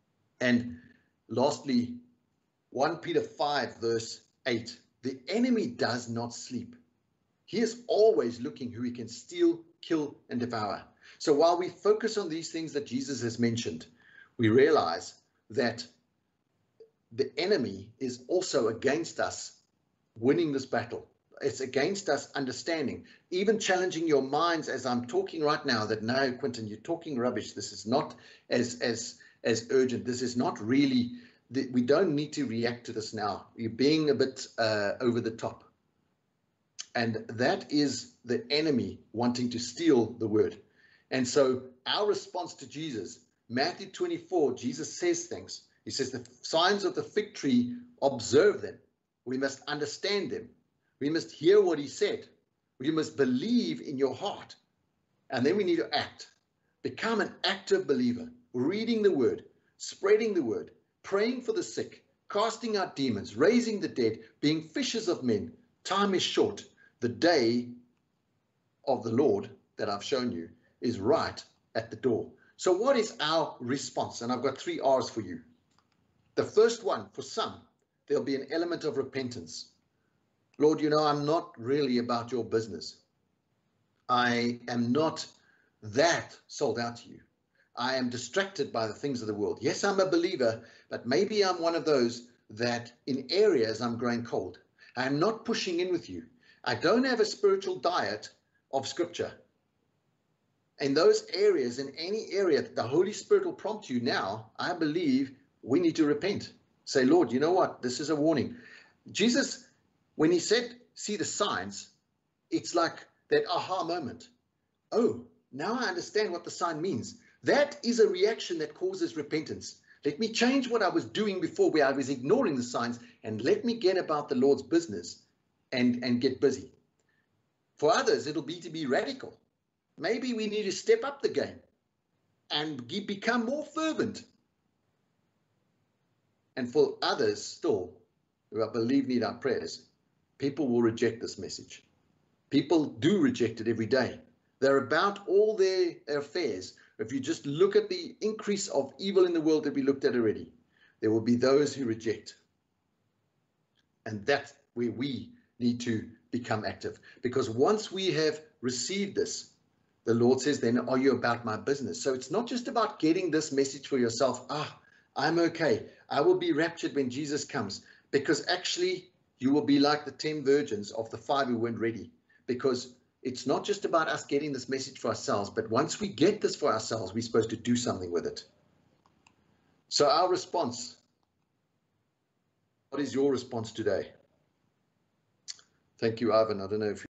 And lastly, First Peter five verse eight, the enemy does not sleep. He is always looking who he can steal, kill, and devour. So while we focus on these things that Jesus has mentioned, we realize that the enemy is also against us winning this battle. It's against us understanding, even challenging your minds as I'm talking right now that, no, Quentin, you're talking rubbish. This is not as, as, as urgent. This is not really, the, we don't need to react to this now. You're being a bit uh, over the top. And that is the enemy wanting to steal the word. And so our response to Jesus, Matthew twenty-four, Jesus says things. He says the signs of the fig tree, observe them. We must understand them. We must hear what he said. We must believe in your heart. And then we need to act. Become an active believer, reading the word, spreading the word, praying for the sick, casting out demons, raising the dead, being fishers of men. Time is short. The day of the Lord that I've shown you is right at the door. So what is our response? And I've got three R's for you. The first one, for some, there'll be an element of repentance. Lord, you know, I'm not really about your business. I am not that sold out to you. I am distracted by the things of the world. Yes, I'm a believer, but maybe I'm one of those that in areas I'm growing cold. I'm not pushing in with you. I don't have a spiritual diet of scripture. In those areas, in any area that the Holy Spirit will prompt you now, I believe we need to repent. Say, Lord, you know what? This is a warning. Jesus, when he said, see the signs, it's like that aha moment. Oh, now I understand what the sign means. That is a reaction that causes repentance. Let me change what I was doing before, where I was ignoring the signs, and let me get about the Lord's business and, and get busy. For others, it'll be to be radical. Maybe we need to step up the game and become more fervent. And for others still, who I believe need our prayers, people will reject this message. People do reject it every day. They're about all their affairs. If you just look at the increase of evil in the world that we looked at already, There will be those who reject. And that's where we need to become active. Because once we have received this, the Lord says, then are you about my business? So it's not just about getting this message for yourself. Ah, I'm okay. I will be raptured when Jesus comes. Because actually, you will be like the ten virgins of the five who weren't ready. Because it's not just about us getting this message for ourselves, but once we get this for ourselves, we're supposed to do something with it. So our response, what is your response today? Thank you, Ivan. I don't know if